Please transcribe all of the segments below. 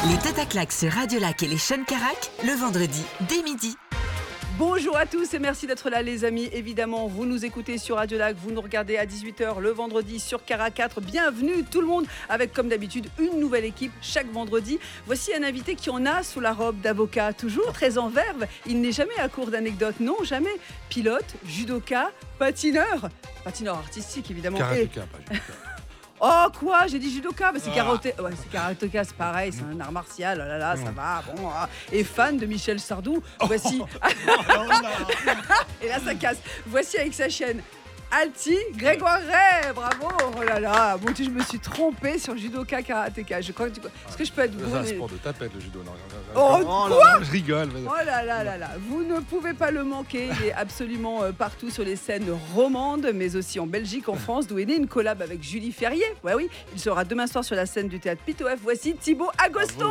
Les Tataclacs sur Radio Lac et les Sean Carac, le vendredi dès midi. Bonjour à tous et merci d'être là les amis. Évidemment, vous nous écoutez sur Radio Lac, vous nous regardez à 18h le vendredi sur Cara 4. Bienvenue tout le monde avec comme d'habitude une nouvelle équipe chaque vendredi. Voici un invité qui en a sous la robe d'avocat, toujours très en verve. Il n'est jamais à court d'anecdotes, non jamais. Pilote, judoka, patineur artistique évidemment. Karatéka, pas judoka. Oh quoi, j'ai dit judoka, mais c'est karatéka, c'est karatéka, c'est pareil, c'est un art martial, oh là là, ça va, bon. Et fan de Michel Sardou, voici. Et là ça casse. Voici avec sa chaîne Alti Grégoire Ray, bravo. Oh là là, bon je me suis trompée sur judoka karatéka. Je crois que est-ce que je peux être C'est un sport de tapette le judo. Non. Oh, quoi? Je rigole. Oh là là là là, vous ne pouvez pas le manquer, il est absolument partout sur les scènes romandes, mais aussi en Belgique, en France, d'où est née une collab avec Julie Ferrier. Ouais, oui, il sera demain soir sur la scène du théâtre Pitof. Voici Thibaut Agoston.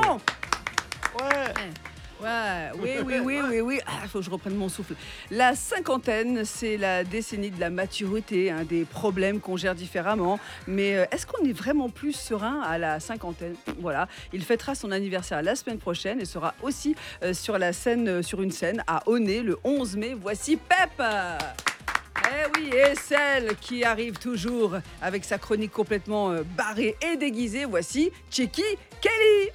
Ouais, oui. Faut que je reprenne mon souffle. La cinquantaine, c'est la décennie de la maturité, des problèmes qu'on gère différemment. Mais est-ce qu'on est vraiment plus serein à la cinquantaine ? Voilà, il fêtera son anniversaire la semaine prochaine et sera aussi sur une scène à Aunay le 11 mai. Voici Pep. Eh oui, et celle qui arrive toujours avec sa chronique complètement barrée et déguisée, voici Tchéky Kelly.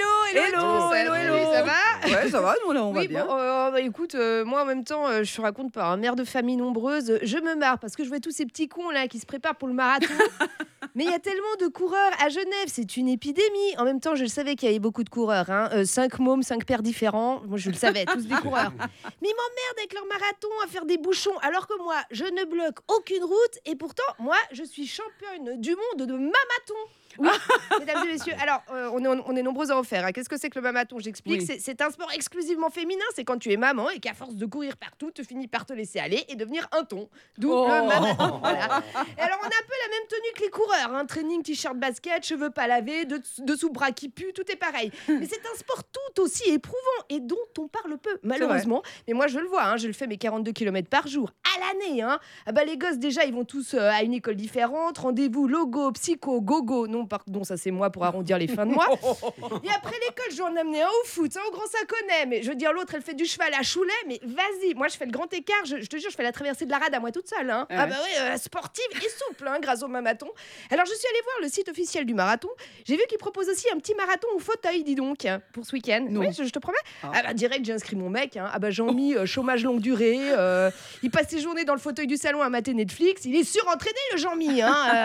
Hello. Ça va ? Ouais, ça va, nous on va bien. Bon, écoute, moi en même temps, je te raconte par un mère de famille nombreuse, je me marre parce que je vois tous ces petits cons là qui se préparent pour le marathon. Mais il y a tellement de coureurs à Genève, c'est une épidémie. En même temps, je le savais qu'il y avait beaucoup de coureurs, 5 mômes, 5 pères différents. Moi, je le savais, tous des coureurs. Mais ils m'emmerdent avec leur marathon à faire des bouchons, alors que moi, je ne bloque aucune route. Et pourtant, moi, je suis championne du monde de mamathon. Oui, mesdames et messieurs. Alors, on est nombreux à en faire. Qu'est-ce que c'est que le mamathon ? J'explique. Oui. C'est un sport exclusivement féminin. C'est quand tu es maman et qu'à force de courir partout, tu finis par te laisser aller et devenir un thon. D'où le mamathon. Voilà. Et alors, on a un peu la même tenue que les coureurs. Training, t-shirt, basket, cheveux pas lavés, dessous bras qui puent, tout est pareil. Mais c'est un sport tout aussi éprouvant et dont on parle peu, malheureusement. Mais moi, je le vois. Je le fais mes 42 km par jour à l'année. Les gosses, déjà, ils vont tous à une école différente. Rendez-vous logo, psycho, gogo. Non, pardon, ça c'est moi pour arrondir les fins de mois. Et après l'école, je vais en amener un au foot, au grand ça connaît. Mais je veux dire, l'autre, elle fait du cheval à Choulet. Mais vas-y, moi je fais le grand écart. Je te jure, je fais la traversée de la rade à moi toute seule. Sportive et souple, grâce au marathon. Alors je suis allée voir le site officiel du marathon. J'ai vu qu'ils proposent aussi un petit marathon au fauteuil, dis donc, pour ce week-end. Non. Oui, je te promets. Direct, j'ai inscrit mon mec. Jean-Mi, chômage longue durée. Il passe ses journées dans le fauteuil du salon à mater Netflix. Il est surentraîné, le Jean-Mi.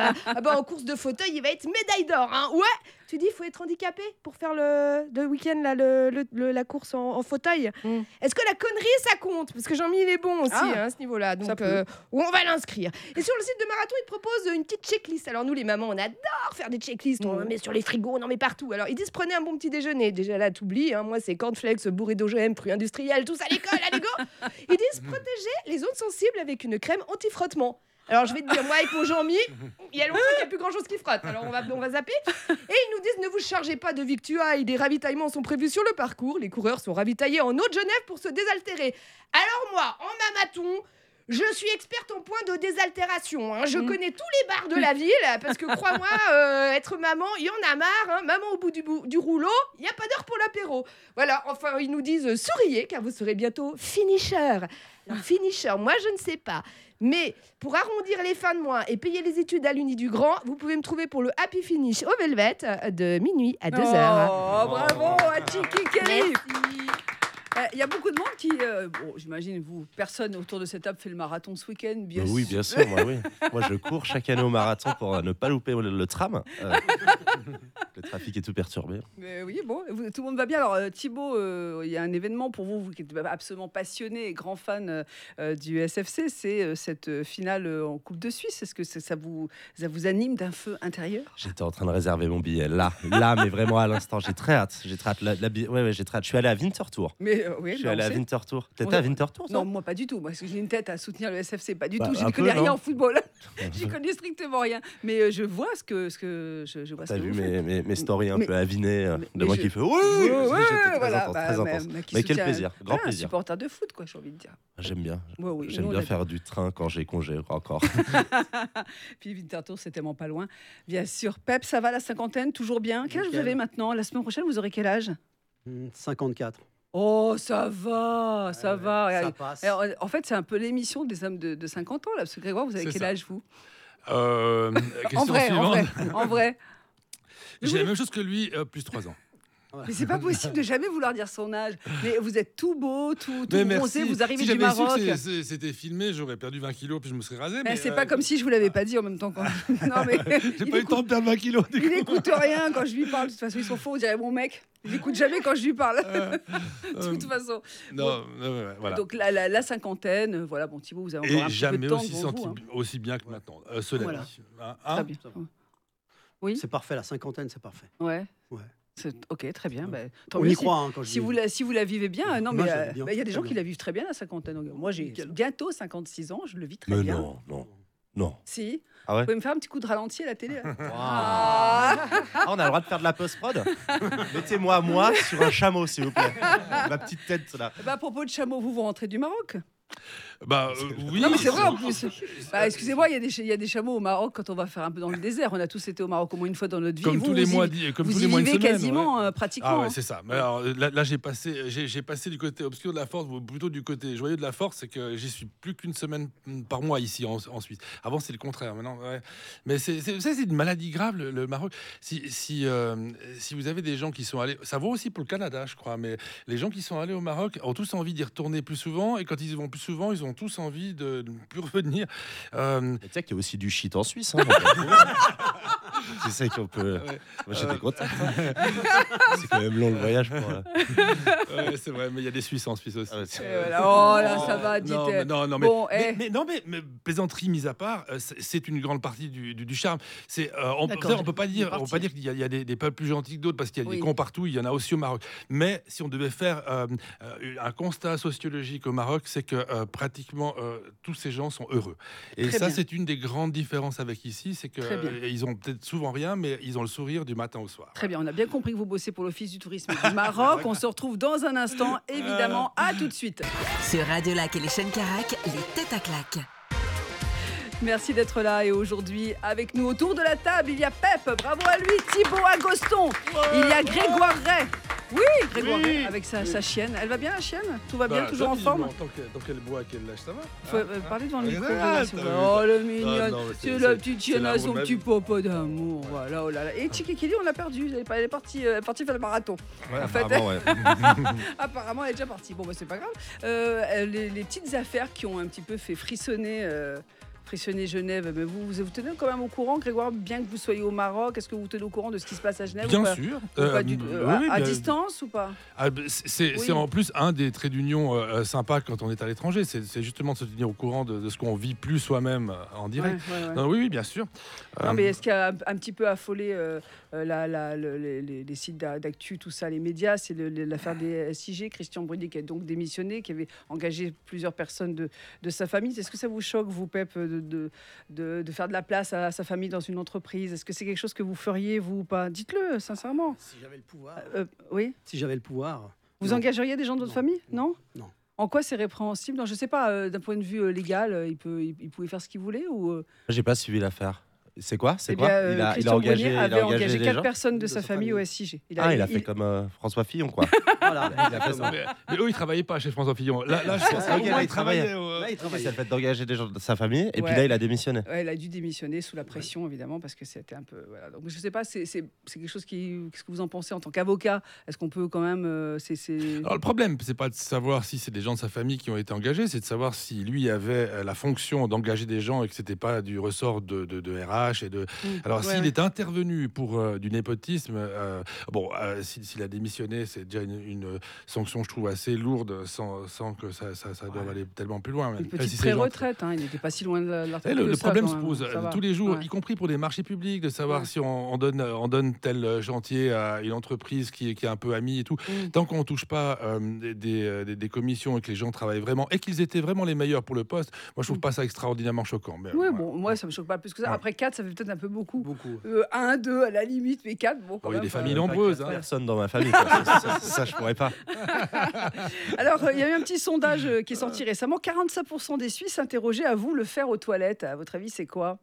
En course de fauteuil, il va être médaille d'or. Ouais, tu dis il faut être handicapé pour faire le week-end là, la course en fauteuil. Est-ce que la connerie ça compte ? Parce que Jean-Mi il est bon aussi à ce niveau-là. Donc on va l'inscrire. Et sur le site de marathon, il te propose une petite checklist. Alors nous les mamans, on adore faire des checklists. On en met sur les frigos, on en met partout. Alors ils disent prenez un bon petit déjeuner. Déjà là t'oublies, moi c'est cornflakes bourré d'OGM, fruits industriels, tous à l'école, allez go. Ils disent protéger les zones sensibles avec une crème anti-frottement. Alors je vais te dire, moi avec mon Jean-Mi, il y a longtemps qu'il n'y a plus grand chose qui frotte. Alors on va zapper. Et ils nous disent, ne vous chargez pas de victuailles, des ravitaillements sont prévus sur le parcours. Les coureurs sont ravitaillés en eau de Genève pour se désaltérer. Alors moi, en mamathon, je suis experte en point de désaltération. Je connais tous les bars de la ville, parce que crois-moi, être maman, il y en a marre. Maman au bout du rouleau, il n'y a pas d'heure pour l'apéro. Voilà, enfin ils nous disent, souriez, car vous serez bientôt finisher. Alors finisher, moi je ne sais pas. Mais pour arrondir les fins de mois et payer les études à l'Uni du Grand, vous pouvez me trouver pour le Happy Finish au Velvet de minuit à 2h. Oh, bravo à Tchéky Kelly. Il y a beaucoup de monde qui, j'imagine personne autour de cette table fait le marathon ce week-end, bien sûr. Oui, bien sûr, moi oui. Moi je cours chaque année au marathon pour ne pas louper le tram. Le trafic est tout perturbé. Mais oui, bon, tout le monde va bien. Alors Thibaut, il y a un événement pour vous qui êtes absolument passionné et grand fan du SFC, c'est cette finale en Coupe de Suisse. Est-ce que ça vous anime d'un feu intérieur ? J'étais en train de réserver mon billet là, mais vraiment à l'instant. J'ai très hâte. J'ai très hâte. J'ai très hâte. Je suis allé à Winterthur. Mais je suis allé à Winterthur. T'étais à Winterthur, toi ? Non, moi pas du tout. Moi, parce que j'ai une tête à soutenir le SFC, pas du tout. Je un n'y connais peu, rien non en football. J'y connais strictement rien. Mais je vois ce que je vois. T'as vu vous faites. mes stories un Mais- peu avinées mais de moi je- qui fait oui, Ouais, j'étais très voilà, intense, bah, très intense. qui Mais quel soutient- plaisir, grand un plaisir. supporter de foot, quoi, j'ai envie de dire. J'aime bien. Ouais, oui, J'aime nous, on bien a- faire du train quand j'ai congé encore. Puis Winterthur, c'est tellement pas loin. Bien sûr. Pep, ça va la cinquantaine, toujours bien. Quel âge vous Nickel. avez maintenant? La semaine prochaine, vous aurez quel âge? 54. Oh, ça va, ça va. Ça passe. Alors, en fait, c'est un peu l'émission des hommes de 50 ans, là. Parce que Grégoire, vous avez C'est quel ça. âge, vous? Question En vrai, en suivante. vrai, en vrai. J'ai la même chose que lui, plus 3 ans. Mais c'est pas possible de jamais vouloir dire son âge. Mais vous êtes tout beau, tout Mais bronzé, vous arrivez si du j'avais su Maroc. que c'était filmé, j'aurais perdu 20 kilos puis je me serais rasé. Mais c'est pas comme si je vous l'avais pas dit en même temps. Quand... non, mais J'ai il pas eu le temps de perdre 20 kilos. du Il coup. n'écoute rien quand je lui parle. De toute façon, ils sont faux, on dirait mon mec. Il n'écoute jamais quand je lui parle. De toute façon. Non, voilà. Donc la cinquantaine, voilà, bon Thibaut, vous avez encore Et un petit peu jamais de temps aussi devant senti vous. Hein. aussi bien que maintenant. Cela Voilà. dit. Hein, Très bien. Oui, C'est parfait, la cinquantaine, c'est parfait. ouais. Ouais. Ok, très bien. Bah, tant On mieux y si- croit hein, quand je Si dis. vous la vivez bien, non, Moi, mais je la vis bien, il y a des gens très qui bien. la vivent très bien la cinquantaine. Donc, moi, j'ai Nickel. bientôt 56 ans, je le vis très Mais bien. non. Si. Ah ouais Vous pouvez me faire un petit coup de ralenti à la télé là Ah, on a le droit de faire de la post-prod. Mettez-moi sur un chameau, s'il vous plaît. Ma petite tête là. Bah, à propos de chameau, vous rentrez du Maroc? Bah oui. Non, mais c'est vrai en plus. Bah, excusez-moi, il y a des chameaux au Maroc quand on va faire un peu dans le désert. On a tous été au Maroc au moins une fois dans notre vie. Comme Vous, tous les vous y- mois, comme vous tous y les mois une vivez semaine. quasiment, ouais. pratiquement. Ah ouais, hein. c'est ça. Mais alors, là j'ai passé du côté obscur de la force, ou plutôt du côté joyeux de la force, c'est que j'y suis plus qu'une semaine par mois ici en Suisse. Avant c'est le contraire. Maintenant, ouais. Mais c'est une maladie grave le Maroc. Si vous avez des gens qui sont allés, ça vaut aussi pour le Canada, je crois. Mais les gens qui sont allés au Maroc ont tous envie d'y retourner plus souvent, et quand ils y vont plus souvent, ils ont tous envie de ne plus revenir. Mais tu sais qu'il y a aussi du shit en Suisse. Hein, c'est ça qu'on peut. Moi j'étais content. C'est quand même long le voyage pour. Ouais, c'est vrai, mais il y a des Suisses en Suisse aussi. Ah ouais, c'est- Et voilà. Oh là, ça va, dites. Non, Bon, mais plaisanterie mise à part, c'est une grande partie du charme. On D'accord, peut pas une dire partie. qu'il y a des peuples plus gentils que d'autres, parce qu'il y a Oui. des cons partout, il y en a aussi au Maroc. Mais si on devait faire un constat sociologique au Maroc, c'est que pratiquement tous ces gens sont heureux. Et Très ça, bien. c'est une des grandes différences avec ici, c'est Très bien. qu'ils ont peut-être souvent rien, mais ils ont le sourire du matin au soir. Très bien, on a bien compris que vous bossez pour l'Office du tourisme du Maroc. On se retrouve dans un instant, évidemment. À tout de suite. Sur Radio Lac et les chaînes Carac, les têtes à claques. Merci d'être là. Et aujourd'hui, avec nous autour de la table, il y a Pep, bravo à lui, Thibaut Agoston. Il y a Grégoire Ray. Oui, Grégoire Ray, avec sa chienne. Elle va bien, la chienne? Tout va bien, Bah, toujours en ça, forme? tant qu'elle boit, qu'elle lâche, ça va. Faut parler devant le micro. Ah, Grégoire, s'il vous t'as plaît. vu. Oh, le Ah, mignonne. non, mais C'est c'est- la c'est- petite c'est chienne à l'amour son de ma petit vie. popo d'amour. Voilà, oh là là. Et Tchiki, on l'a perdu. Elle est partie faire le marathon. Ouais, En fait, apparemment, ouais. Apparemment, elle est déjà partie. Bon, bah, c'est pas grave. Les petites affaires qui ont un petit peu fait frissonner Genève, mais vous tenez quand même au courant, Grégoire, bien que vous soyez au Maroc, est-ce que vous tenez au courant de ce qui se passe à Genève ou Bien pas, sûr. ou pas du- Oui, à bien- distance ou pas? C'est Oui. en plus un des traits d'union sympas quand on est à l'étranger. C'est justement de se tenir au courant de ce qu'on vit plus soi-même en direct. Ouais, ouais, ouais. Non, oui, bien sûr. Non, mais est-ce qu'il y a un petit peu affolé les sites d'actu, tout ça, les médias? C'est l'affaire des SIG, Christian Brudy qui a donc démissionné, qui avait engagé plusieurs personnes de sa famille. Est-ce que ça vous choque, vous, Pep, de faire de la place à sa famille dans une entreprise? Est-ce que c'est quelque chose que vous feriez, vous, ou pas? Dites-le, sincèrement. Si j'avais le pouvoir. Oui. Si j'avais le pouvoir. Vous non. engageriez des gens de votre Non. famille? Non. Non. En quoi c'est répréhensible? Non, je sais pas, d'un point de vue légal, il pouvait faire ce qu'il voulait ou J'ai pas suivi l'affaire. C'est quoi Eh bien, il a Christian engagé, Brunier avait engagé des 4 gens. personnes de De sa sa famille famille. au SIG. Il a fait comme François Fillon, quoi. Voilà. Il a fait ça. Mais eux, ils travaillaient pas chez François Fillon. Là, je pense Ah, qu'au ok, moins, là, ils il travaillait. travaillaient. Là, il C'est travaillait. le fait d'engager des gens de sa famille, et puis Ouais. là, il a démissionné. Ouais, elle a dû démissionner sous la pression, évidemment, parce que c'était un peu. Voilà. Donc, je sais pas, c'est quelque chose qui. Qu'est-ce que vous en pensez en tant qu'avocat? Est-ce qu'on peut quand même. Alors le problème, c'est pas de savoir si c'est des gens de sa famille qui ont été engagés, c'est de savoir si lui avait la fonction d'engager des gens et que c'était pas du ressort de RH et de. Alors Ouais, s'il ouais. est intervenu pour du népotisme, s'il a démissionné, c'est déjà une sanction, je trouve, assez lourde, sans que ça doive aller tellement plus loin. Une Après, petite si ces gens- pré-retraite, hein, il n'était pas si loin de la Eh, retraite. le que ça, problème quand se même. pose Ça va. tous les jours, Ouais. y compris pour des marchés publics, de savoir Ouais. si on donne tel chantier à une entreprise qui est un peu amie et tout. Mm. Tant qu'on ne touche pas des commissions et que les gens travaillent vraiment et qu'ils étaient vraiment les meilleurs pour le poste, moi je trouve pas ça extraordinairement choquant. Mais, Oui, voilà. bon, moi, ça me choque pas plus que ça. Ouais. Après 4 4, ça fait peut-être un peu beaucoup. Beaucoup. 1, 2 à la limite, mais 4, bon, quand Il y a même. des familles Pas nombreuses. quatre Hein. personnes dans ma famille. quoi. Ça, je pourrais pas. Alors, il y a eu un petit sondage qui est sorti récemment. 45% des Suisses interrogés avouent le faire aux toilettes. À votre avis, c'est quoi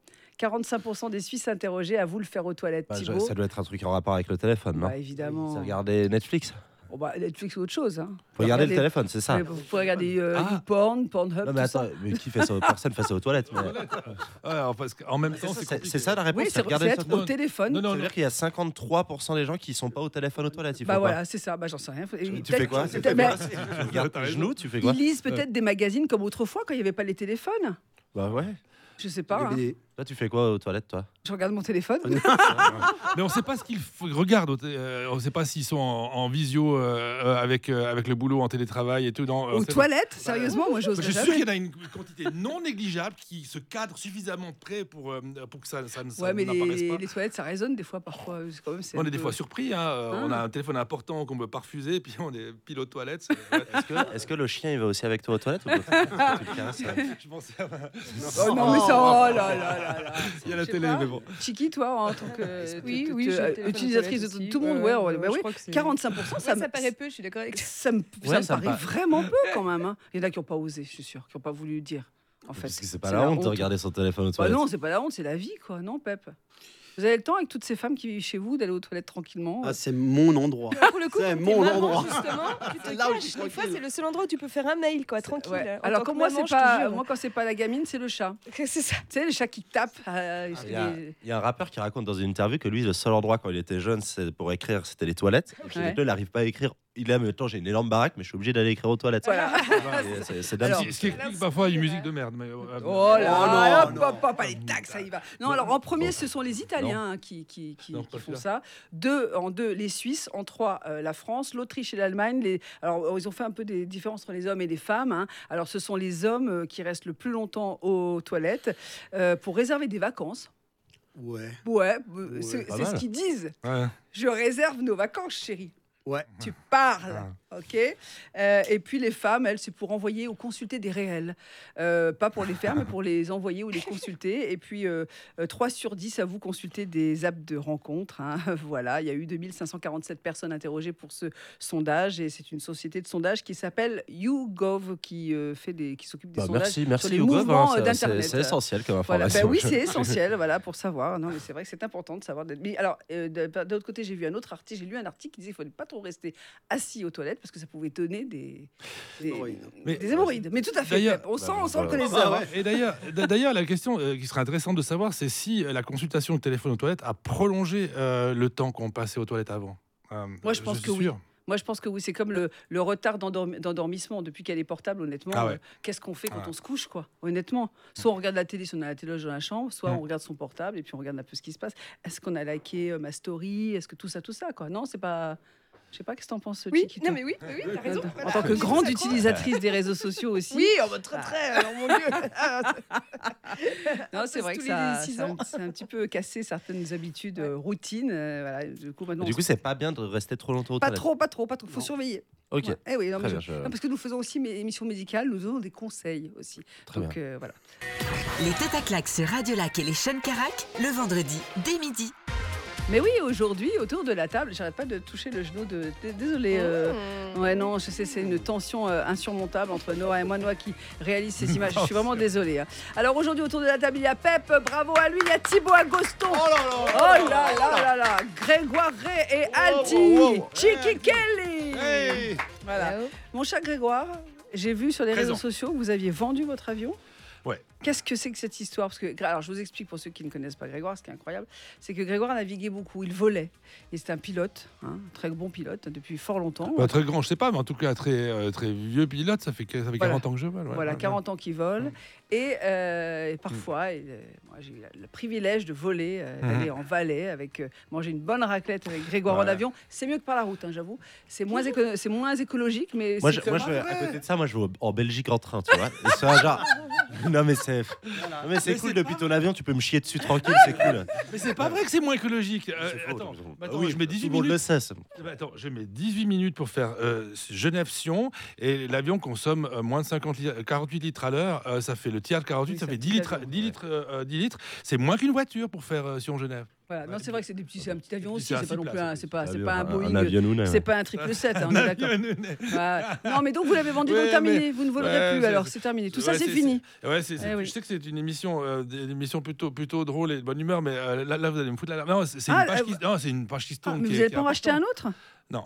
45% des Suisses interrogés avouent le faire aux toilettes. Bah, Thibaut ça doit être un truc en rapport avec le téléphone, non? Bah, évidemment. C'est regarder Netflix. Oh, bah, Netflix ou autre chose. Hein. Faut regarder le téléphone, c'est ça. Ouais, vous pouvez regarder Ah. YouPorn, Pornhub, Non tout mais ça. attends, mais qui fait ça? Personne fait ça aux toilettes. Mais... Ouais, parce qu'en même temps, c'est compliqué. C'est ça la réponse. Oui, c'est regarder être ça. au téléphone. Non, Ça non, veut non. dire qu'il y a 53% des gens qui sont pas au téléphone aux toilettes. Ils font Bah quoi? voilà, c'est ça. Bah, j'en sais rien. Tu fais quoi? Peut-être- bah, Tu regardes tes genoux, tu fais quoi? Ils lisent peut-être des magazines comme autrefois quand il n'y avait pas les téléphones. Bah ouais. Je sais pas. hein. DVD. Toi, tu fais quoi aux toilettes, toi? Je regarde mon téléphone. Mais on ne sait pas ce qu'ils regardent. On ne sait pas s'ils sont en visio avec le boulot, en télétravail et tout. Aux toilettes, sérieusement, moi Je j'oserais suis sûr jamais. qu'il y en a une quantité non négligeable qui se cadre suffisamment près pour que ça ne Ouais, mais n'apparaisse pas. les toilettes, ça résonne des fois, parfois. C'est quand même, c'est On un est des peu- fois surpris. Hein. On a un téléphone important qu'on ne peut pas refuser, puis on est pile aux toilettes. Est-ce que le chien il va aussi avec toi aux toilettes ou pas? Tu le caresses, Je pensais à... Oh non, mais ça, oh là là là là. Il y a la Je sais télé, pas. mais bon. Chiki, toi, en tant que Oui, oui, j'ai le téléphone utilisatrice aux de toilettes tout le monde, aussi. ouais, Ouais, bah je oui. crois que c'est- 45%, Ça, ça paraît peu, je suis d'accord avec toi. ça me Ouais, ça me paraît paraît. vraiment peu quand même. Hein. Il y en a qui n'ont pas osé, je suis sûre, qui n'ont pas voulu dire. En fait, Parce que c'est pas la honte de regarder son téléphone aux Bah toilettes. non, c'est pas la honte, c'est la vie, quoi. Non, Pep. Vous avez le temps avec toutes ces femmes qui vivent chez vous d'aller aux toilettes tranquillement. Ah, c'est mon endroit. Pour le coup, C'est quand t'es mon maman, endroit. justement, tu te C'est là où je caches. suis Des fois, tranquille. c'est le seul endroit où tu peux faire un mail, quoi, tranquille. Ouais. En Alors tant que que moi, maman, c'est je te pas jure. moi quand c'est pas la gamine, c'est le chat. C'est ça. Tu sais, le chat qui tape. Il y a un rappeur qui raconte dans une interview que lui, le seul endroit quand il était jeune, c'est pour écrire, c'était les toilettes. Et puis Ouais. maintenant, il n'arrive pas à écrire. Il a, mais attends, j'ai une énorme baraque, mais je suis obligé d'aller écrire aux toilettes. Voilà. Et c'est dingue. Alors, Ce qui explique parfois une musique de merde. Mais, Oh là, non, hop, hop, hop, allez, tac, ça y va. Non, alors en premier, ce sont les Italiens hein, qui Non, pas font celui-là. ça. En deux, les Suisses. En trois, la France, l'Autriche et l'Allemagne. Alors, ils ont fait un peu des différences entre les hommes et les femmes. Hein. Alors, ce sont les hommes qui restent le plus longtemps aux toilettes pour réserver des vacances. Ouais. Ouais, Ouais, c'est pas c'est ce mal. qu'ils disent. Ouais. Je réserve nos vacances, chérie. Ouais. Tu parles, ok. Et puis les femmes, elles, c'est pour envoyer ou consulter des réels. Pas pour les faire, mais pour les envoyer ou les consulter. Et puis 3 sur 10 avouent consulter des apps de rencontres. Hein. Voilà, il y a eu 2547 personnes interrogées pour ce sondage. Et c'est une société de sondage qui s'appelle YouGov qui s'occupe des Bah, sondages merci, sur merci les Yougov, mouvements hein, d'Internet. c'est essentiel comme Voilà, information. ben oui, c'est essentiel, voilà, pour savoir. Non, mais c'est vrai que c'est important de savoir. Mais alors, de l'autre côté, j'ai vu un autre article. J'ai lu un article qui disait qu'il ne fallait pas trop rester assis aux toilettes parce que ça pouvait donner des Hémorroïdes. des hémorroïdes. Mais tout à fait. D'ailleurs- Pep. On sent le voilà. connaisseur. Ah hein. Et d'ailleurs, la question qui serait intéressante de savoir, c'est si la consultation de téléphone aux toilettes a prolongé le temps qu'on passait aux toilettes avant. Moi, je pense suis que oui. sûr. Moi, je pense que oui, c'est comme le retard d'endormissement depuis qu'elle est portable, honnêtement. Ah ouais. Qu'est-ce qu'on fait quand Ah. on se couche, quoi honnêtement, soit on regarde la télé si on a la téloge dans la chambre, soit on regarde son portable et puis on regarde un peu ce qui se passe. Est-ce qu'on a liké ma story? Est-ce que tout ça, quoi? Non, c'est pas... Je sais pas, qu'est-ce que t'en penses, Oui, Chiquito non mais oui, t'as raison. En voilà. tant que Oui, grande ça croit. utilisatrice des réseaux sociaux aussi. Oui, en mode très, alors mon Dieu. Non, c'est vrai que tous les ça, 6 ça a ans. c'est un petit peu cassé certaines habitudes, routines. Voilà, du coup, maintenant, Du coup, c'est pas bien de rester trop longtemps aux pas toilettes. trop, pas trop, pas trop. Faut Non. surveiller. Ok, Ouais. Eh oui, non, très mais bien. non, parce que nous faisons aussi mes émissions médicales, nous donnons des conseils aussi. Très Donc voilà. Les têtes à claques sur Radio Lac et les Sean Carac, le vendredi dès midi. Mais oui, aujourd'hui, autour de la table, j'arrête pas de toucher le genou de. Désolée. Ouais, non, je sais, c'est une tension insurmontable entre Noah et moi. Noah qui réalise ces images. Je suis vraiment désolée. Hein. Alors aujourd'hui, autour de la table, il y a Pep, bravo à lui. Il y a Thibaut Agoston. Oh là là là là. Grégoire Ray et Alti. Chiki Kelly. Voilà. Mon cher Grégoire, j'ai vu sur les Présent. réseaux sociaux que vous aviez vendu votre avion. Ouais. Qu'est-ce que c'est que cette histoire? Parce que, alors, je vous explique pour ceux qui ne connaissent pas Grégoire, ce qui est incroyable, c'est que Grégoire naviguait beaucoup, il volait. Et c'était un pilote, un très bon pilote depuis fort longtemps. Pas très grand, je sais pas, mais en tout cas très vieux pilote. Ça fait 40 ans que je vole. ouais. Voilà, Ouais. 40 ans qu'il vole. Et parfois, moi, j'ai eu le privilège de voler, d'aller en Valais, avec manger une bonne raclette avec Grégoire en Voilà. avion. C'est mieux que par la route, hein, j'avoue. C'est moins écologique, mais Moi, c'est je vais, à côté de ça, moi, je vais en Belgique en train, tu vois. Et c'est un genre, Non, mais c'est cool. Depuis ton avion, tu peux me chier dessus tranquille, c'est cool. Mais c'est pas vrai que c'est moins écologique. C'est faux, Attends, c'est faux. attends, Oui, je mets 18 tout le monde minutes. le sait. Ça. Attends, je mets 18 minutes pour faire Genève-Sion et l'avion consomme moins de 48 litres à l'heure. Ça fait le tiers de 48, Oui, ça c'est fait un 10 petit litres, avion, 10 litres, 10 litres. C'est moins qu'une voiture pour faire Sion-Genève. Voilà. Non, c'est vrai que c'est un petit avion aussi. C'est C'est pas non six plus un, places, c'est pas un Boeing. Un avion C'est pas un 777, on est d'accord. Voilà. Non, mais donc vous l'avez vendu, donc Ouais, terminé. mais- Vous ne volerez ouais, plus, alors c'est terminé. Tout ça, c'est fini. Ouais, Eh oui. Je sais que c'est une émission plutôt drôle et de bonne humeur, mais là, vous allez me foutre la. Non, c'est Ah, une page qui, non, c'est une page qui se Ah, tourne. mais qui vous est- n'allez qui est pas en racheter un importante. autre? Non.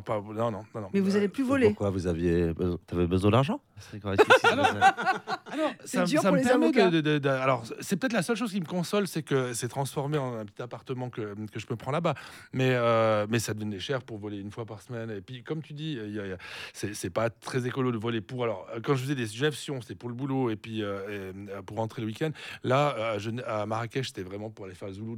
Mais vous n'allez plus voler. Pourquoi vous t'avais besoin d'argent? C'est correct. Alors, C'est dur pour me les permet avocats. alors, c'est peut-être la seule chose qui me console, c'est que c'est transformé en un petit appartement que je me prends là-bas. Mais ça devenait cher pour voler une fois par semaine. Et puis, comme tu dis, c'est pas très écolo de voler pour. Alors, quand je faisais des Genève-Sion, c'était pour le boulot et puis pour rentrer le week-end. Là, à Marrakech, c'était vraiment pour aller faire le Zoulou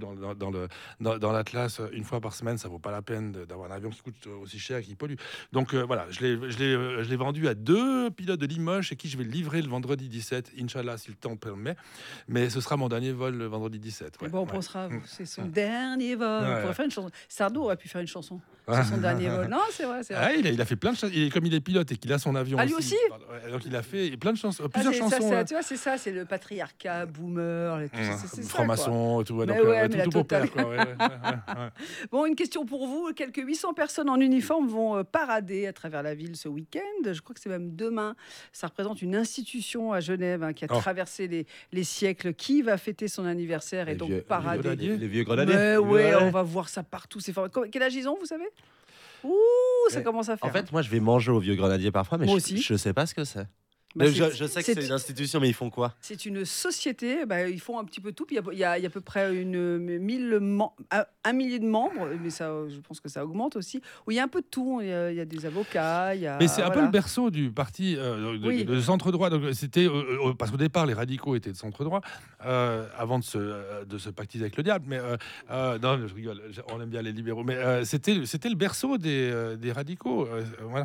dans l'Atlas une fois par semaine. Ça vaut pas la peine d'avoir un avion qui coûte aussi cher et qui pollue. Donc voilà, je l'ai vendu à 2 pilotes de Limoges et qui je vais le livrer le vendredi 17, Inch'Allah, si le temps permet. Mais ce sera mon dernier vol le vendredi 17. Et Ouais, bon, on ouais. pensera, c'est son dernier vol. Ouais. On pourrait faire une chanson. Sardou aurait pu faire une chanson. C'est son dernier vol. Non, c'est vrai, c'est vrai. Ah, il a fait plein de chansons. Comme il est pilote et qu'il a son avion. Ah, lui aussi Ouais, donc il a fait plein de chansons, Ah, plusieurs c'est chansons. ça, tu vois, c'est ça, c'est le patriarcat, boomer, et tout ça, c'est ça, quoi. Franc-maçon, tout, ouais, Mais donc, ouais, mais la tout pour totale. plaire, quoi, ouais. Bon, une question pour vous. Quelques 800 personnes en uniforme vont parader à travers la ville ce week-end. Je crois que c'est même demain. Ça représente une institution à Genève qui a traversé les siècles. Qui va fêter son anniversaire et donc parader? Les vieux grenadiers. Mais ouais, on va voir ça partout. C'est fort. Quel âge ils ont, vous savez? Ouh, ça commence à faire. En fait, moi, je vais manger au vieux grenadier parfois, mais Moi je aussi. sais pas ce que c'est. Bah, Je sais que c'est une institution, mais ils font quoi? C'est une société, ils font un petit peu tout. Puis il y a à peu près un millier de membres, mais ça, je pense que ça augmente aussi. Où il y a un peu de tout. Il y a des avocats, il y a. Mais c'est un peu voilà. le berceau du parti Oui. de centre droit. Donc c'était parce qu'au départ les radicaux étaient de centre droit avant de se pactiser avec le diable. Mais non, je rigole. On aime bien les libéraux. Mais c'était le berceau des radicaux. Voilà.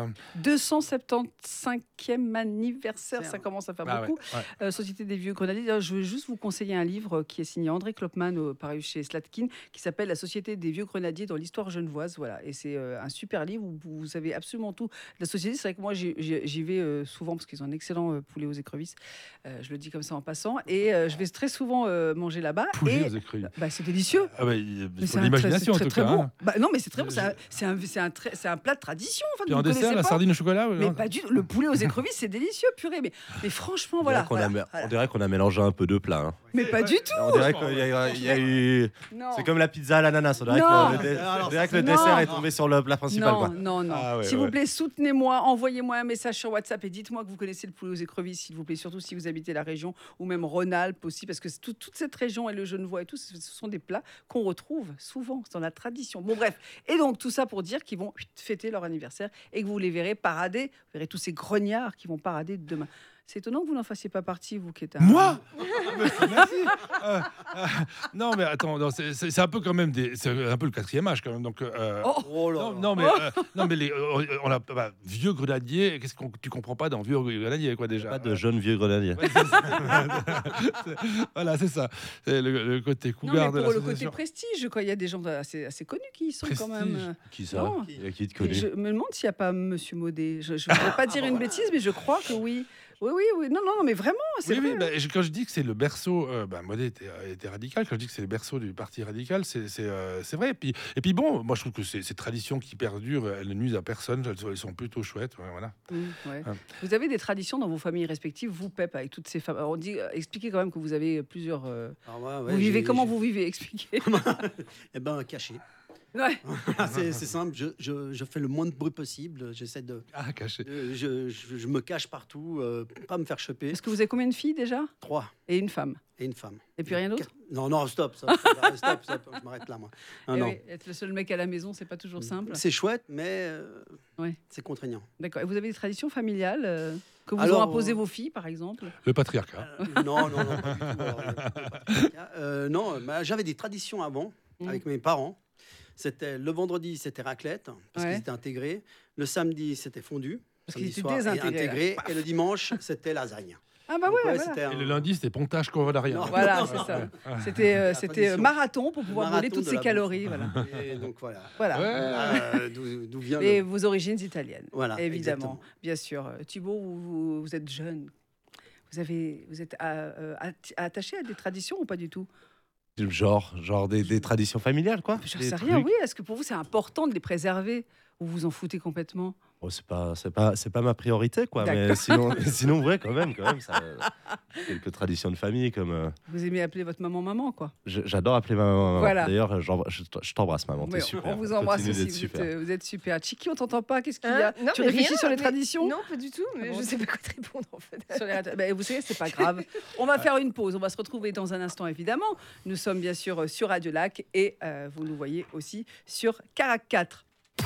275e anniversaire, ça commence à faire Ah ouais, beaucoup. ouais. Société des vieux grenadiers. D'ailleurs, je veux juste vous conseiller un livre qui est signé André Klopman, paru chez Slatkin, qui s'appelle La Société des vieux grenadiers dans l'histoire genevoise. Voilà. Et c'est un super livre où vous savez absolument tout de la société. C'est vrai que moi, j'y vais souvent parce qu'ils ont un excellent poulet aux écrevisses. Je le dis comme ça en passant. Et je vais très souvent manger là-bas. Poulet Et aux écrevisses. c'est délicieux. Ah bah, Mais il faut c'est l'imagination en très, tout très cas. bon. Hein. Non, mais c'est très bon. C'est un plat de tradition. Enfin, Puis vous en connaissez dessert, la pas. sardine au chocolat. Mais pas du tout. Le poulet aux écrevisses, c'est délicieux, purée. Mais franchement, voilà. On dirait qu'on a mélangé un peu de plats. Hein. Mais pas du tout. On dirait qu'il y a eu. Non. C'est comme la pizza à l'ananas. On dirait Non. que le Non. dessert est tombé sur le plat principal. Non, Quoi. non. Ah ouais, S'il ouais. vous plaît, soutenez-moi, envoyez-moi un message sur WhatsApp et dites-moi que vous connaissez le poulet aux écrevisses, s'il vous plaît, surtout si vous habitez la région ou même Rhône-Alpes aussi, parce que toute cette région et le Genevois et tout, ce sont des plats qu'on retrouve souvent dans la tradition. Bon, bref. Et donc, tout ça pour dire qu'ils vont fêter leur anniversaire et que vous les verrez parader. Vous verrez tous ces grognards qui vont parader demain. C'est étonnant que vous n'en fassiez pas partie, vous qui êtes un... Moi Merci. Non, mais attends, non, c'est un peu quand même c'est un peu le 4e âge quand même. Donc, Oh là là. non, mais on a vieux grenadier. Qu'est-ce que tu comprends pas dans vieux grenadier quoi déjà? Pas de jeunes vieux grenadiers. Ouais, c'est ça. Voilà, c'est ça. C'est le côté Non, mais cougar de pour le côté l'association. prestige, quoi. Il y a des gens assez connus qui y sont quand même. Prestige. Qui ça? Non. Qui te Mais connaît? je me demande s'il n'y a pas Monsieur Maudet. Je ne voudrais pas dire une bêtise, mais je crois que oui. Oui. Non, mais vraiment, c'est Oui, vrai. quand je dis que c'est le berceau, Maudet était radical. Quand je dis que c'est le berceau du parti radical, c'est vrai. Et puis bon, moi je trouve que ces traditions qui perdurent, elles ne nuisent à personne. Elles sont plutôt chouettes. Voilà. Ouais. Ah. Vous avez des traditions dans vos familles respectives, vous, Pep, avec toutes ces femmes. Alors, on dit, expliquez quand même que vous avez plusieurs. Alors, ouais, vous vivez comment vous vivez? Expliquez. Eh ben, caché. Ouais. C'est simple. Je fais le moins de bruit possible. J'essaie de. Ah, caché. Je me cache partout, pas me faire choper. Est-ce que vous avez combien de filles déjà? 3 et une femme? et une femme. Et puis rien d'autre? Non, stop. Stop, je m'arrête là, moi. Eh Non. oui, être le seul mec à la maison, c'est pas toujours simple. C'est chouette, mais Ouais. c'est contraignant. D'accord. Et vous avez des traditions familiales que vous Alors, ont imposées vos filles, par exemple? Le patriarcat. Non, pas du tout. Non, j'avais des traditions avant avec mes parents. C'était le vendredi, c'était raclette parce Ouais. qu'ils étaient intégrés. Le samedi, c'était fondu. Parce samedi qu'ils étaient soir, et désintégrés, intégrés. Et le dimanche, c'était lasagne. Ah bah Donc, ouais, ouais, voilà. c'était Et le lundi, c'était pontage corollaire. Non. Voilà, Non, c'est non, ça. non. C'était tradition. marathon pour pouvoir brûler Marathon toutes de ces la calories. bouffe. Voilà. Et donc voilà. Voilà. D'où vient Et le... vos origines italiennes, Voilà, évidemment, exactement. bien sûr. Thibaut, vous êtes jeune. Vous êtes attaché à des traditions ou pas du tout? Genre des traditions familiales, quoi. Je Des sais rien, trucs. oui. Est-ce que pour vous, c'est important de les préserver ou vous en foutez complètement? Oh, c'est pas ma priorité, quoi. Mais sinon, ouais, quand même, ça, quelques traditions de famille, comme Vous aimez appeler votre maman, quoi. j'adore appeler ma maman. Voilà. D'ailleurs, je t'embrasse, maman. T'es Oui, super. on vous embrasse Continue aussi, d'être vous super. êtes super. Chiki, on t'entend pas, qu'est-ce qu'il y Hein a? Non, Tu mais réfléchis rien, sur les mais- traditions? Non, pas du tout, mais Ah bon je sais pas quoi te répondre en fait. Sur les vous savez, c'est pas grave. On va faire une pause. On va se retrouver dans un instant, évidemment. Nous sommes bien sûr sur Radio Lac et vous nous voyez aussi sur Carac 4.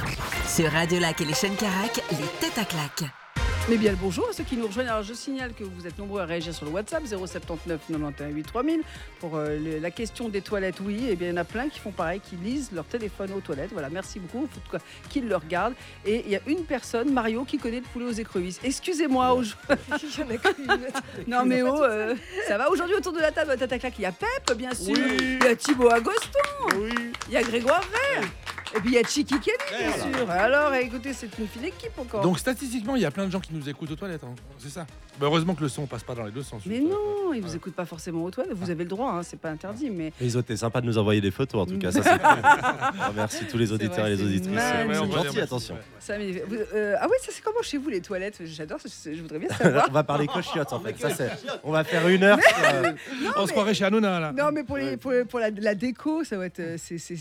Sur Radio Lac et les chaînes Carac, les têtes à claques. Mais bien le bonjour à ceux qui nous rejoignent. Alors je signale que vous êtes nombreux à réagir sur le WhatsApp 079 91 8 3000 pour la question des toilettes. Oui, et bien il y en a plein qui font pareil, qui lisent leur téléphone aux toilettes. Voilà, merci beaucoup. En tout cas, qu'ils le regardent. Et il y a une personne, Mario, qui connaît le poulet aux écrevisses. Excusez-moi. Il y en a qu'une autre. Non mais ça va aujourd'hui autour de la table. Tata Claque, il y a Pep, bien sûr. Oui. Il y a Thibaut Agoston. Oui. Il y a Grégoire Vert. Et puis il y a Chiki Kelly, bien sûr. Alors écoutez, c'est une fine équipe encore. Donc statistiquement, il y a plein de gens qui nous écoutent aux toilettes. Hein. C'est ça. Bah, heureusement que le son passe pas dans les deux sens. Mais non, ils vous écoutent pas forcément aux toilettes. Vous avez le droit, hein, c'est pas interdit. Mais Ils ont été sympas de nous envoyer des photos, en tout cas. Ça, c'est cool. On remercie tous les auditeurs vrai, et les c'est auditrices. magnifique. C'est gentil, attention. ça, ah ouais, ça c'est comment chez vous les toilettes? J'adore, je voudrais bien savoir. On va parler cochiottes, en fait. On va faire une heure. On se croirait chez Hanouna là. Non, mais pour la déco, ça doit être,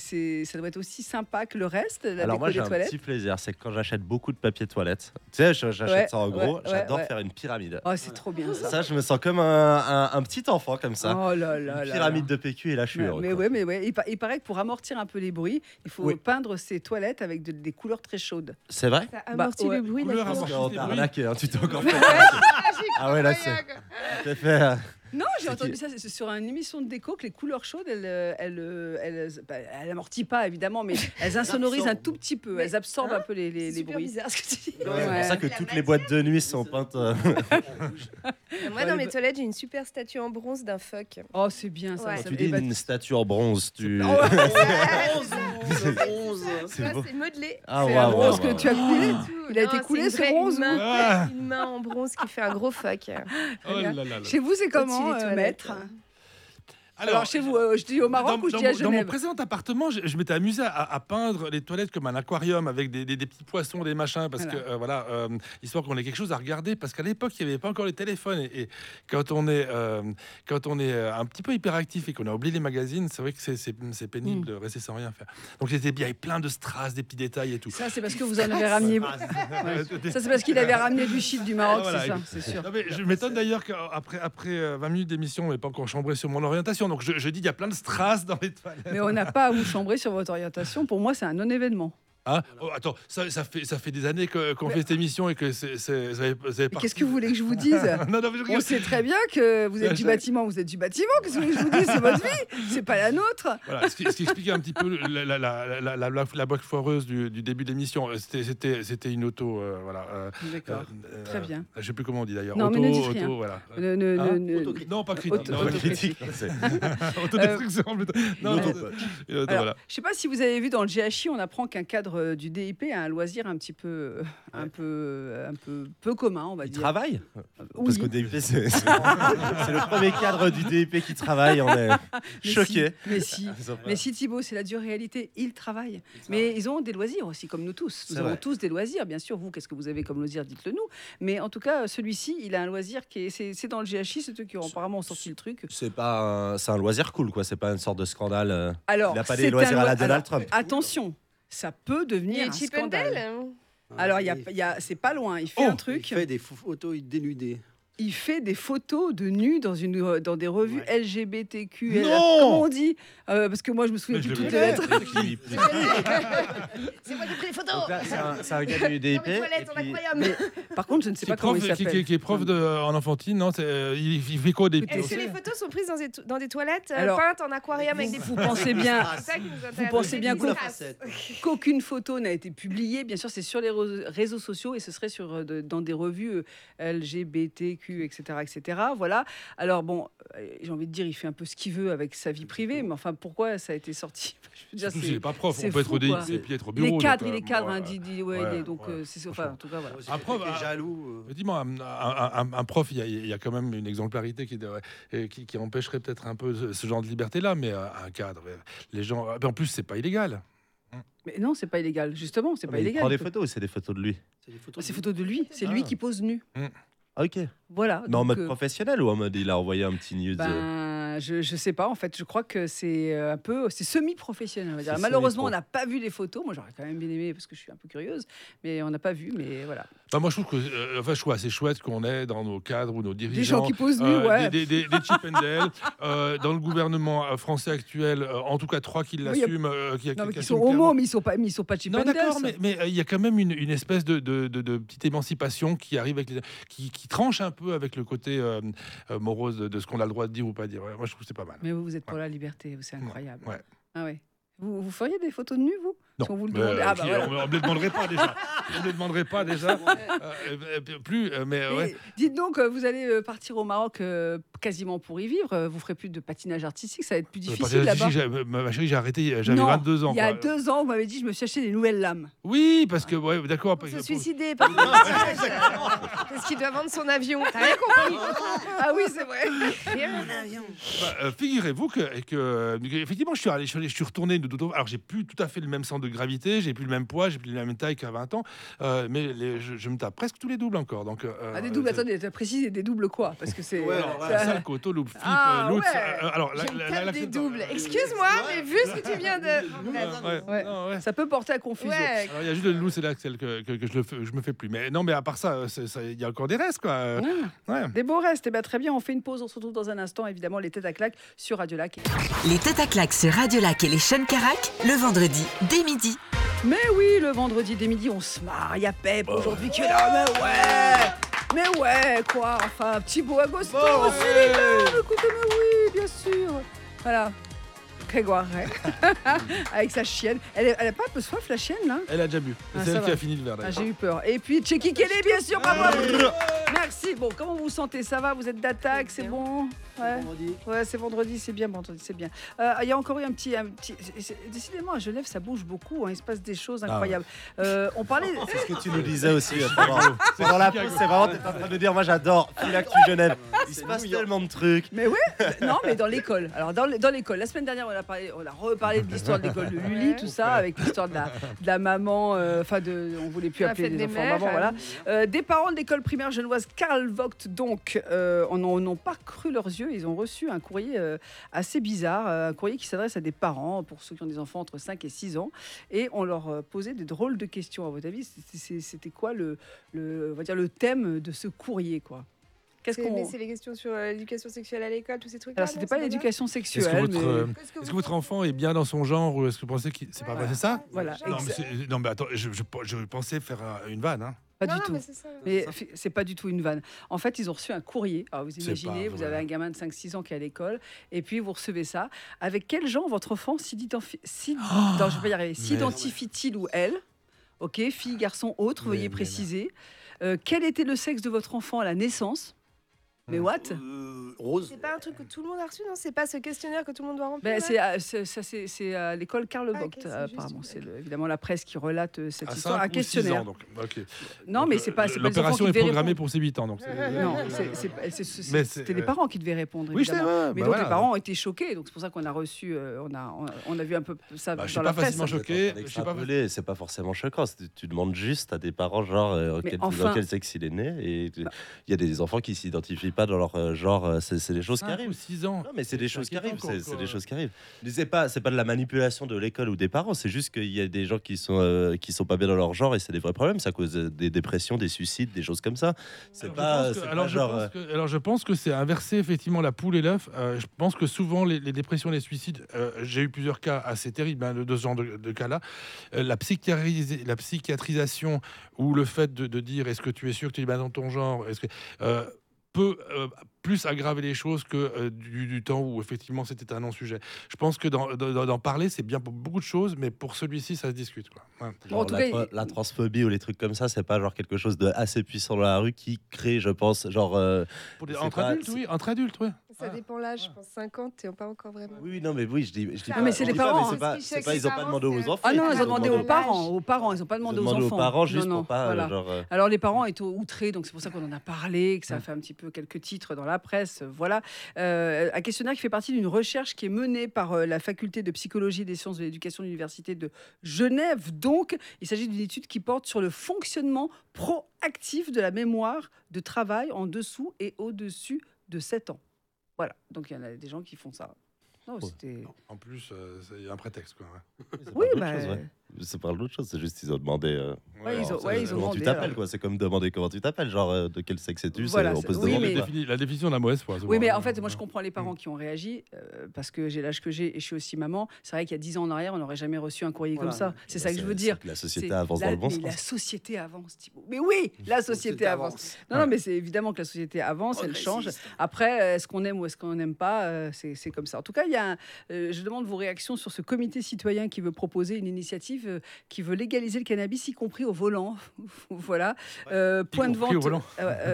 ça doit être aussi sympa que le reste, la Alors déco moi, des j'ai un toilettes. petit plaisir, c'est que quand j'achète beaucoup de papier toilette, tu sais, j'achète Ouais, ça en gros, ouais, j'adore ouais. faire une pyramide. Oh, c'est trop bien ça. Ça, je me sens comme un petit enfant comme ça. Oh là là Une là pyramide là. de PQ et là, je suis heureux. Mais quoi. ouais, mais ouais. Il paraît que pour amortir un peu les bruits, il faut Oui. peindre ses toilettes avec des couleurs très chaudes. C'est vrai? Ça amortit ouais. le bruit. Couleur d'accord. amortie. On les t'a bruits. arnaqué, hein, tu t'es encore fait. Ah ouais, là, c'est fait. Non, j'ai C'est entendu qui- ça c'est sur une émission de déco que les couleurs chaudes, elles amortissent pas évidemment, mais elles insonorisent un tout petit peu. Mais- Elles absorbent hein un peu les C'est super bruits. bizarre ce que tu dis. C'est Ouais. pour ça que La toutes les matière. boîtes de nuit sont peintes. Moi, dans mes toilettes, j'ai une super statue en bronze d'un phoque. Oh, c'est bien ça. Ouais. ça Tu me- dis eh ben, une statue en bronze, tu. Oh, ouais. C'est Ça, beau. c'est modelé. Ah, C'est waouh, un bronze waouh, que tu as waouh. coulé. Tout. Il a été Non, coulé, c'est ce une vraie- bronze, une main, Ah. une main en bronze qui fait un gros phoque. Oh là là là. Chez vous, c'est comment, Au-dessus des toilettes. maître? Alors, chez vous, je dis au Maroc ou je dis à dans mon Genève? précédent appartement, je m'étais amusé à peindre les toilettes comme un aquarium avec des petits poissons, des machins, parce Voilà. que histoire qu'on ait quelque chose à regarder, parce qu'à l'époque il n'y avait pas encore les téléphones et quand on est un petit peu hyperactif et qu'on a oublié les magazines, c'est vrai que c'est pénible de rester sans rien faire. Donc il y avait plein de strass, des petits détails et tout. Ça, c'est parce que vous en avez ramené. Ouais. Ça, c'est parce qu'il avait ramené du shit du Maroc, Ah, voilà, c'est ça, écoute. c'est sûr. Non, mais je m'étonne d'ailleurs qu'après 20 minutes d'émission, on n'est pas encore chambré sur mon orientation. Donc je dis, il y a plein de strass dans les toilettes. Mais on n'a pas à vous chambrer sur votre orientation. Pour moi, c'est un non-événement. Hein oh, attends, ça fait des années qu'on fait cette émission et que vous avez Mais qu'est-ce que vous voulez que je vous dise? non, mais je On rigole. sait très bien que vous êtes du bâtiment, vous êtes du bâtiment. Qu'est-ce que vous voulez que je vous dise? C'est votre vie, c'est pas la nôtre. Voilà, ce qui expliquait un petit peu la blague foireuse du début de l'émission. C'était une auto, voilà. D'accord, très bien. Je sais plus comment on dit d'ailleurs. Non, mais ne dites rien. voilà. Autocritique. Non, pas critique. Auto- non, autocritique. Autodestruction plutôt. Non, Une non, auto- une auto, Alors, voilà. je sais pas si vous avez vu dans le GHI, on apprend qu'un cadre du DIP a un loisir un petit peu, peu commun, on va Il dire. travaille Oui. Parce qu'au DUP, c'est le premier cadre du DUP qui travaille. On est Mais choqués. si, mais si Thibaut, c'est la dure réalité, ils travaillent. Mais ils ont des loisirs aussi, comme nous tous. Nous C'est avons vrai. tous des loisirs, bien sûr. Vous, qu'est-ce que vous avez comme loisir? Dites-le nous. Mais en tout cas, celui-ci, il a un loisir qui c'est dans le GHI, c'est eux qui ont apparemment sorti le truc. C'est un loisir cool, quoi. C'est pas une sorte de scandale. Alors, Il n'a pas c'est des loisirs un à la loi- Donald alors, Trump. Attention, ça peut Il y devenir a un Chip and scandale. Dale. Alors, c'est pas loin. Il fait un Il truc. fait des photos dénudées. Il fait des photos de nus dans des revues Ouais. LGBTQ. Non Comment on dit Parce que moi, je me souviens Mais plus je toutes le les connais. lettres. C'est moi qui ai pris les photos. Donc là, c'est un gars du DUP. Dans les toilettes, et en puis- aquarium. Par contre, je ne sais Qui pas est comment prof, il s'appelle. qui est prof en enfantine, non il fait quoi des Est-ce que les photos sont prises dans des toilettes Alors, peintes en aquarium avec des Vous pensez bien C'est ça qui nous intéresse. vous pensez bien Des qu'au- traces. qu'aucune photo n'a été publiée. Bien sûr, c'est sur les réseaux sociaux et ce serait dans des revues LGBTQ+, plus, etc., etc. Voilà. Alors bon, j'ai envie de dire, il fait un peu ce qu'il veut avec sa vie privée, mais enfin, pourquoi ça a été sorti? Je veux dire, Surtout s'il n'est pas prof. c'est On peut être fou, au DIC quoi. et puis être au il bureau. est cadre, donc, il est cadre, ouais, hein, ouais, il est, donc ouais, c'est enfin, en tout cas, voilà. Un prof, T'es jaloux. Effectivement, un prof, il y a quand même une exemplarité qui empêcherait peut-être un peu ce genre de liberté-là, mais un cadre, les gens. En plus, c'est pas illégal. Mais non, c'est pas illégal. Justement, c'est pas Mais il illégal. prend des photos ou c'est des photos de lui? C'est des photos. C'est photo de lui. C'est lui Ah. qui pose nu. Ah, ok. Voilà. Mais en donc, mode professionnel ou en mode il a envoyé un petit news je sais pas en fait. Je crois que c'est un peu, c'est semi-professionnel. On va dire. C'est Malheureusement, on semi-pro. n'a pas vu les photos. Moi, j'aurais quand même bien aimé parce que je suis un peu curieuse, mais on n'a pas vu. Mais voilà. Moi, je trouve que, je trouve assez chouette qu'on ait dans nos cadres ou nos dirigeants Des gens qui posent nus, ouais. des Chip and Dale, dans le gouvernement français actuel, en tout cas 3 qui Oui, l'assument, Non, mais qui assument sont clairement. homo, mais ils sont pas cheap Non, and dale, d'accord, ça. mais il y a quand même une espèce de petite émancipation qui arrive qui tranche un peu avec le côté morose de ce qu'on a le droit de dire ou pas dire. Ouais, moi, je trouve que c'est pas mal. Mais vous êtes pour la liberté, c'est incroyable. Ouais. Ah ouais. Vous feriez des photos de nus, vous? Non, Si on vous le mais, demandait. Ah bah voilà. on ne le demanderait pas déjà. On ne le demanderait pas déjà. Plus, mais Et ouais. dites donc, vous allez partir au Maroc quasiment pour y vivre. Vous ferez plus de patinage artistique, ça va être plus difficile là-bas. Ma chérie, j'ai arrêté, j'avais Non, 22 ans. Il y a quoi. 2 ans, vous m'avez dit, je me suis acheté des nouvelles lames. Oui, parce que, ouais, d'accord. Pour se suicider, pas parce qu'il doit vendre son avion. T'as rien compris? Ah oui, c'est vrai. Figurez-vous que, effectivement, je suis retourné alors j'ai plus tout à fait le même centre de gravité, j'ai plus le même poids, j'ai plus la même taille qu'à 20 ans, mais je me tape presque tous les doubles encore. Donc, Des doubles, attendez, t'as précisé des doubles quoi? Parce que c'est. Ouais, Salco, auto, loop, flip, Ah, lutz. ouais. Alors, Je me tape des l'accepte- doubles. Excuse-moi, mais vu ce que tu viens de. Ouais, Ouais. non, ouais. Ça peut porter à confusion. Ouais. Alors, il y a juste le loup et l'axel que je me fais plus. Mais non, mais à part ça, il y a encore des restes, quoi. Ouais. Des beaux restes. Eh ben, très bien, on fait une pause. On se retrouve dans un instant, évidemment, les têtes à claques sur Radio Lac. Les têtes à claques sur Radio Lac et les Sean Carac, le vendredi dès midi. Mais oui, le vendredi dès midi, on se marre. Il y a Pep aujourd'hui qui est là. Mais ouais, quoi. Enfin, Thibaut Agosto aussi, il est là. Écoutez, mais oui, bien sûr. Voilà. Grégoire Ray. Avec sa chienne. Elle a pas un peu soif, la chienne, là? Elle a déjà bu. Ah, C'est ça elle qui va. a fini le verre. Ah, d'ailleurs. j'ai eu peur. Et puis, Tchéki Kelly, bien sûr, bravo. Merci. Bon, comment vous vous sentez? Ça va? Vous êtes d'attaque? C'est bon? Ouais. Vendredi. Ouais, c'est vendredi, c'est bien, vendredi, c'est bien. Il y a encore eu un petit. Décidément, à Genève, ça bouge beaucoup. Hein, il se passe des choses incroyables. On parlait. C'est ce que tu nous disais aussi. Pendant la pause, c'est vraiment, t'es en train de dire, moi j'adore l'actu Genève. Il se passe tellement de trucs. Mais ouais, non, mais dans l'école. Alors, dans l'école. La semaine dernière, on a reparlé de l'histoire de l'école de Lully, Ouais. tout ça, avec l'histoire de la maman. Enfin, on voulait plus La appeler fête les des enfants mères, maman, voilà. Des parents de l'école primaire genevoise Karl Vogt, donc, n'ont pas cru leurs yeux. Ils ont reçu un courrier assez bizarre, un courrier qui s'adresse à des parents, pour ceux qui ont des enfants entre 5 et 6 ans, et on leur posait des drôles de questions. À votre avis, c'était quoi on va dire le thème de ce courrier, quoi? Mais c'est les questions sur l'éducation sexuelle à l'école, tous ces trucs. Alors, c'était pas l'éducation Est-ce sexuelle, que votre, mais... est-ce que votre enfant est bien dans son genre ou est-ce que vous pensez que c'est pas vrai, c'est ça? Voilà, Non, mais attends, je pensais faire une vanne. Hein. pas Non, du tout. mais c'est ça. Mais c'est pas du tout une vanne. En fait, ils ont reçu un courrier. Alors, vous C'est imaginez, pas vous vrai. avez un gamin de 5-6 ans qui est à l'école, et puis vous recevez ça. Avec quel genre votre enfant non, je vais pas y arriver. S'identifie-t-il ou elle? Ok, fille, garçon, autre, veuillez préciser. Quel était le sexe de votre enfant à la naissance? Mais what? Rose. C'est pas un truc que tout le monde a reçu, non? C'est pas ce questionnaire que tout le monde doit remplir? Ben, là c'est à l'école Karl Ah, Vogt, ok, c'est apparemment. juste- C'est évidemment la presse qui relate cette À histoire. 5 Un ou 6 questionnaire. ans, donc. Ok. Non, Donc, mais c'est pas les enfants l'opération qui est devaient programmée répondre. pour ses 8 ans. Donc Non, Mais c'était c'est- les parents qui devaient répondre. Oui, je sais, évidemment. ouais, Mais bah donc voilà. les parents ont été choqués, donc c'est pour ça qu'on a reçu, on a vu un peu ça Bah, je suis dans pas la presse. facilement choqué. Je sais pas. C'est pas forcément choquant. Tu demandes juste à des parents, genre, Mais dans enfin- quel sexe il est né. Et il y a des enfants qui s'identifient pas dans leur genre. C'est des choses qui 5 arrivent. ou 6 ans. Non, mais c'est des choses qui arrivent. inquiétant, C'est quoi. des choses qui arrivent. Mais c'est pas de la manipulation de l'école ou des parents. C'est juste qu'il y a des gens qui sont pas bien dans leur genre et c'est des vrais problèmes. Ça cause des dépressions, des suicides, des choses comme ça. C'est pas. Alors je pense que c'est inversé effectivement la poule et l'œuf. Je pense que souvent les dépressions, les suicides, j'ai eu plusieurs cas assez terribles hein, de ce genre de cas-là. La psychiatrisation ou le fait de dire est-ce que tu es sûr que tu es bien dans ton genre, peut plus aggraver les choses que du temps où effectivement c'était un non-sujet. Je pense que d'en parler, c'est bien pour beaucoup de choses, mais pour celui-ci, ça se discute, quoi. Ouais. Genre En tout cas, la transphobie ou les trucs comme ça, c'est pas genre quelque chose de assez puissant dans la rue qui crée, je pense, genre. C'est Entre pas- adultes, oui, entre adultes, oui. Ça dépend l'âge, je pense 50 et pas encore vraiment. Oui, non, mais oui, je dis Ah, pas. mais c'est je les dis pas, parents, mais hein. c'est pas, ils ont pas demandé aux enfants. Ah non, ils ont demandé aux l'âge. parents. Aux parents, ils n'ont pas demandé aux enfants. aux parents juste Non, pour pas voilà. genre. Alors les parents étaient outrés, donc c'est pour ça qu'on en a parlé, que ça a fait un petit peu quelques titres dans la presse. Voilà. Un questionnaire qui fait partie d'une recherche qui est menée par la faculté de psychologie et des sciences de l'éducation de l'université de Genève. Donc, il s'agit d'une étude qui porte sur le fonctionnement proactif de la mémoire de travail en dessous et au-dessus de 7 ans. Voilà. Donc il y en a des gens qui font ça. Non, c'était... En plus, il y a un prétexte, quoi. Ouais. Oui, C'est pas d'autre chose, c'est juste ils ont demandé. Ouais, ils ont comment demandé, tu t'appelles, alors. quoi. C'est comme demander comment tu t'appelles, genre de quel sexe es-tu. Voilà, on peut se oui, demander. mais- quoi. La définition de la mauvaise foi. Oui, mais en fait, moi, je comprends les parents qui ont réagi parce que j'ai l'âge que j'ai et je suis aussi maman. C'est vrai qu'il y a 10 ans en arrière, on n'aurait jamais reçu un courrier Voilà. comme ça. C'est ça que je veux dire. La société C'est avance dans le bon mais la sens. société avance, Thibaut. Mais oui, la société avance. Non, mais c'est évidemment que la société avance, elle change. Après, est-ce qu'on aime ou est-ce qu'on n'aime pas, c'est comme ça. En tout cas, il y a je demande vos réactions sur ce comité citoyen qui veut proposer une initiative qui veut légaliser le cannabis, y compris au volant. Voilà. Point de compris vente. au volant.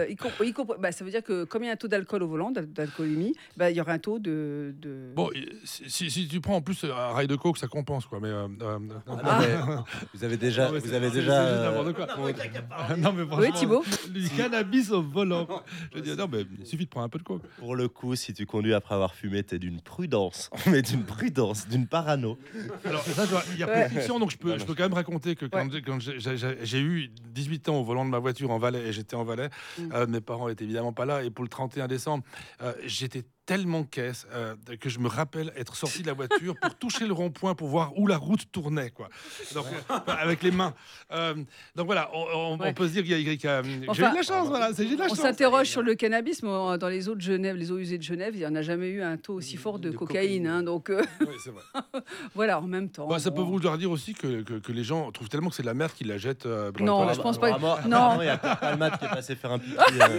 Ça veut dire que comme il y a un taux d'alcool au volant, d'alcoolémie, il y aura un taux de... Bon, si tu prends en plus un rail de coke, ça compense, quoi. Mais, Ah, non, mais vous avez déjà. non, mais Vous c'est- avez c'est déjà. juste n'importe quoi. Non, mais Oui, franchement, Thibaut. du cannabis au volant. Je veux dire, non, mais il suffit de prendre un peu de coke. Pour le coup, si tu conduis après avoir fumé, t'es d'une prudence. Mais d'une prudence, d'une parano. Alors, ça, il y a prescription, donc je peux quand même raconter que quand j'ai eu 18 ans au volant de ma voiture en Valais, et j'étais en Valais, mes parents étaient évidemment pas là, et pour le 31 décembre, j'étais tellement caisse que je me rappelle être sorti de la voiture pour toucher le rond-point pour voir où la route tournait, quoi. Donc, avec les mains. Donc voilà, on peut se dire qu'il y a j'ai eu de la chance, voilà, j'ai de la On chance. s'interroge sur le cannabis, mais dans les eaux de Genève, les eaux usées de Genève, il n'y en a jamais eu un taux aussi fort de cocaïne. Hein, donc Oui, c'est vrai. voilà, en même temps. Ça peut bon. vouloir dire aussi que les gens trouvent tellement que c'est de la merde qu'ils la jettent. dans Non, les je toilettes. pense pas. Vraiment, Non. apparemment, il y a Palmat qui est passé faire un pipi.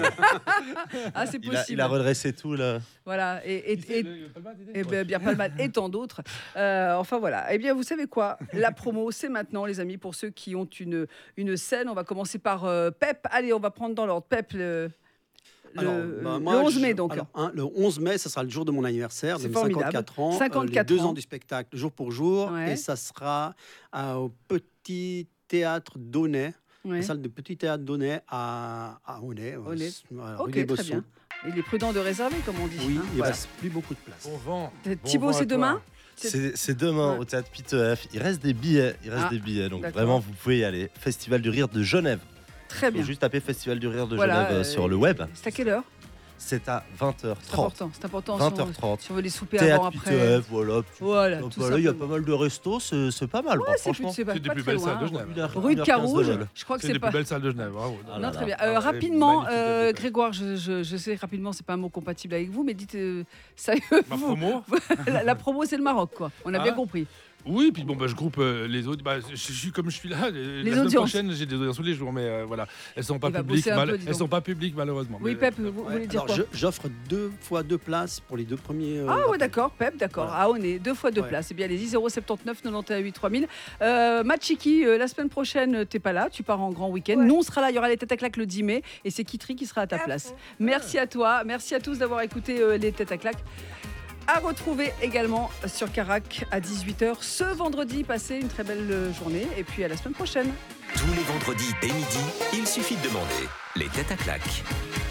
Ah, c'est possible. Il a redressé tout, là. Voilà. Et Et bien Palmade et tant d'autres. Enfin voilà. Eh bien, vous savez quoi? La promo, c'est maintenant, les amis, pour ceux qui ont une scène. On va commencer par Pep. Allez, on va prendre dans l'ordre. Pep, le 11 mai, donc. Le 11 mai, ce sera le jour de mon anniversaire, de C'est mes formidable. 54 ans. 54 les 2 ans. ans du spectacle, jour pour jour. Ouais. Et ça sera au Petit Théâtre d'Aunay. Ouais. La salle de Petit Théâtre d'Aunay à Aunay. Aunay. Voilà, Ok, rue des très Bossons. bien. Il est prudent de réserver, comme on dit. Oui, hein, il ne voilà. reste plus beaucoup de place. Bon vent. Thibaut, Bon vent c'est à toi. demain? C'est demain Ouais. au théâtre Pitoef. Il reste des billets. Donc d'accord. vraiment, vous pouvez y aller. Festival du Rire de Genève. Très Faut bien. juste taper Festival du Rire de Voilà, Genève sur le web. C'est à quelle heure? C'est à 20h30. C'est important. C'est important. 20h30. Si on veut les souper avant, Théâtre après. Pitoef, voilà. Voilà, Donc tout voilà, il y a simplement. pas mal de restos, c'est pas mal, Ouais, quoi, c'est franchement. c'est pas C'est des pas plus très belles salles de loin. Genève. Rue de 1h15 Carouge, vol. je crois que C'est c'est des pas. plus belles salles de Genève. Bravo. Ah Non, là très là. bien. Ah, Rapidement, magnifique. Grégoire, je sais rapidement, c'est pas un mot compatible avec vous, mais dites ça. Ma promo. La promo, c'est le Maroc, quoi. On a bien Ah. compris. Oui, puis bon, je groupe les autres. Je suis comme je suis là. La semaine audiences. prochaine, j'ai des audiences tous les jours, mais voilà, elles sont pas Il va publiques. bosser un peu, dis Elles donc. sont pas publiques malheureusement. Oui, Mais- Pep, vous voulez dire Alors, quoi? j'offre 2 fois 2 places pour les 2 premiers. Ah ouais, appels. d'accord, Pep, d'accord. Voilà. Ah, on est 2 fois 2 Ouais. places. Eh bien, allez-y, 079 98 3000. Machiki, la semaine prochaine, t'es pas là, tu pars en grand week-end. Ouais. Nous, on sera là, il y aura les têtes à claques le 10 mai, et c'est Kitri qui sera à ta place. Merci à toi, merci à tous d'avoir écouté les têtes à claques. À retrouver également sur Carac à 18h ce vendredi. Passez une très belle journée, et puis à la semaine prochaine. Tous les vendredis dès midi, il suffit de demander les têtes à claques.